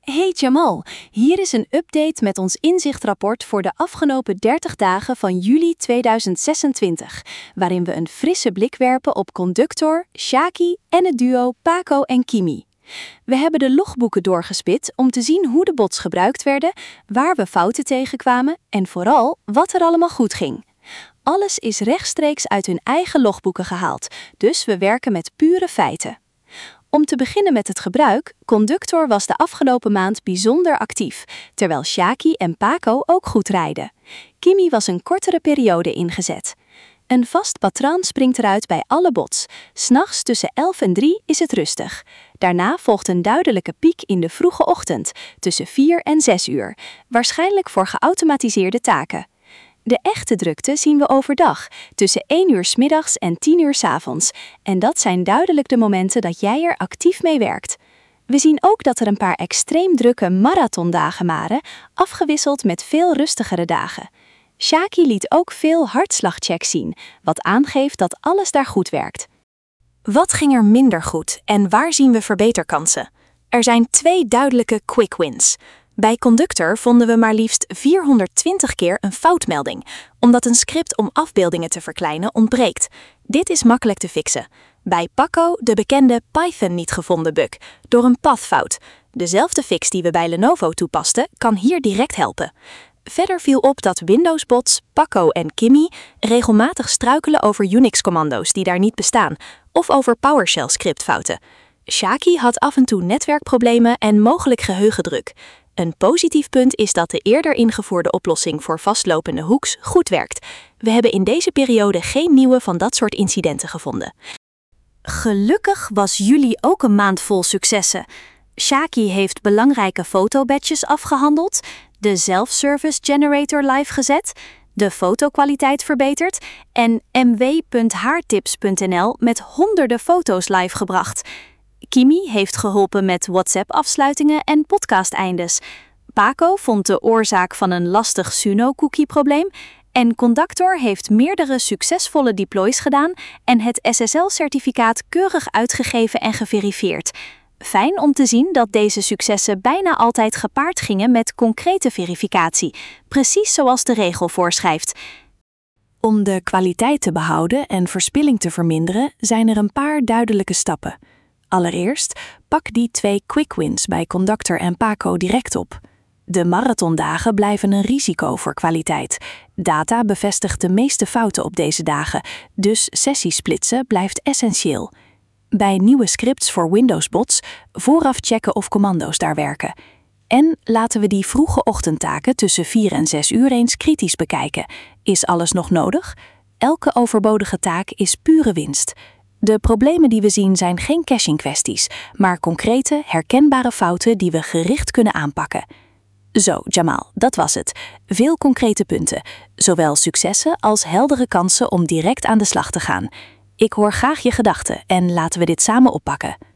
Hey Jamal, hier is een update met ons inzichtrapport voor de afgelopen 30 dagen van juli 2026, waarin we een frisse blik werpen op Conductor, Shaki en het duo Paco en Kimi. We hebben de logboeken doorgespit om te zien hoe de bots gebruikt werden, waar we fouten tegenkwamen en vooral wat er allemaal goed ging. Alles is rechtstreeks uit hun eigen logboeken gehaald, dus we werken met pure feiten. Om te beginnen met het gebruik, Conductor was de afgelopen maand bijzonder actief, terwijl Shaki en Paco ook goed rijden. Kimi was een kortere periode ingezet. Een vast patroon springt eruit bij alle bots. 's Nachts tussen 11 en 3 is het rustig. Daarna volgt een duidelijke piek in de vroege ochtend, tussen 4 en 6 uur, waarschijnlijk voor geautomatiseerde taken. De echte drukte zien we overdag, tussen 1 uur 's middags en 10 uur 's avonds. En dat zijn duidelijk de momenten dat jij er actief mee werkt. We zien ook dat er een paar extreem drukke marathondagen waren, afgewisseld met veel rustigere dagen. Shaki liet ook veel hartslagchecks zien, wat aangeeft dat alles daar goed werkt. Wat ging er minder goed en waar zien we verbeterkansen? Er zijn 2 duidelijke quick wins. Bij Conductor vonden we maar liefst 420 keer een foutmelding, omdat een script om afbeeldingen te verkleinen ontbreekt. Dit is makkelijk te fixen. Bij Paco de bekende Python niet gevonden bug, door een pathfout. Dezelfde fix die we bij Lenovo toepasten, kan hier direct helpen. Verder viel op dat Windows-bots, Paco en Kimi regelmatig struikelen over Unix-commando's die daar niet bestaan, of over PowerShell-scriptfouten. Shaki had af en toe netwerkproblemen en mogelijk geheugendruk. Een positief punt is dat de eerder ingevoerde oplossing voor vastlopende hooks goed werkt. We hebben in deze periode geen nieuwe van dat soort incidenten gevonden. Gelukkig was juli ook een maand vol successen. Shaki heeft belangrijke fotobadges afgehandeld, de self-service generator live gezet, de fotokwaliteit verbeterd en mw.haartips.nl met honderden foto's live gebracht. Kimi heeft geholpen met WhatsApp-afsluitingen en podcast-eindes. Paco vond de oorzaak van een lastig Suno-cookie-probleem. En Conductor heeft meerdere succesvolle deploys gedaan en het SSL-certificaat keurig uitgegeven en geverifieerd. Fijn om te zien dat deze successen bijna altijd gepaard gingen met concrete verificatie, precies zoals de regel voorschrijft. Om de kwaliteit te behouden en verspilling te verminderen, zijn er een paar duidelijke stappen. Allereerst, pak die 2 quick wins bij Conductor en Paco direct op. De marathondagen blijven een risico voor kwaliteit. Data bevestigt de meeste fouten op deze dagen, dus sessiesplitsen blijft essentieel. Bij nieuwe scripts voor Windows-bots vooraf checken of commando's daar werken. En laten we die vroege ochtendtaken tussen 4 en 6 uur eens kritisch bekijken. Is alles nog nodig? Elke overbodige taak is pure winst. De problemen die we zien zijn geen caching-kwesties, maar concrete, herkenbare fouten die we gericht kunnen aanpakken. Zo, Jamal, dat was het. Veel concrete punten, zowel successen als heldere kansen om direct aan de slag te gaan. Ik hoor graag je gedachten en laten we dit samen oppakken.